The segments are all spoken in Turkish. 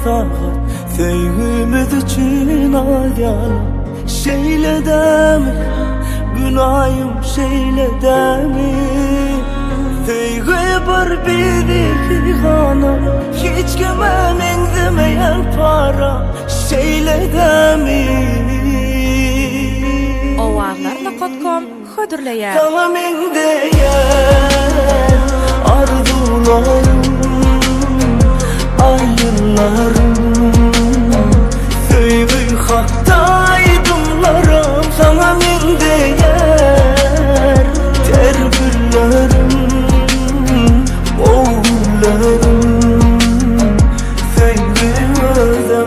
faqat sevgimiz üçün ayala. Şeyledemi, günahım şeyledemi, sevgi bir bizi xana, hiç kime menzemeyen para. Şeyledemi Ovarlar.com hödürleýär. sana mendeyen arzularım, ayınlarım, sevgi hatta aydınlarım. Sana mendeyen terbüllerim, oğullarım, sevgi özüm.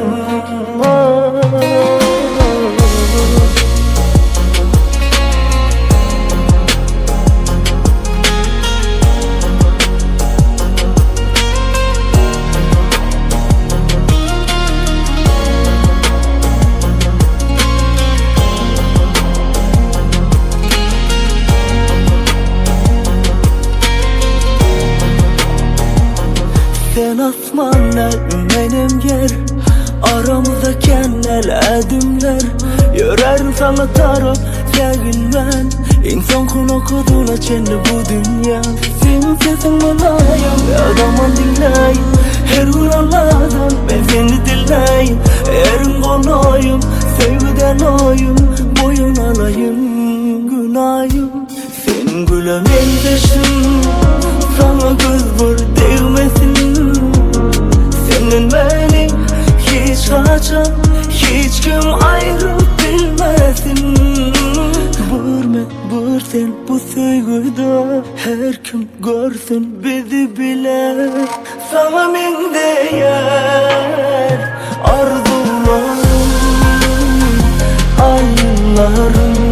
Sen asmanlar, benim yer, aramızda kenler, edimler. Yörerim sana taraf, sevgilmen. İnsan kulu kuduna çenli bu dünya. Senin sesin manayım, adamın dinleyin. Her gün Allah'dan ben seni dinleyin. Erin kolayım, sevgiden oyum, boyun alayım, günahım. Sen gülüm eldeşim, sana göz vur değmesin. Senin beni hiç kaçan, hiç kim ayrı bilmesin. Vur sen bu sevgide, her kim görsün bizi bile. Sana min değer arzularım, ayınlarım,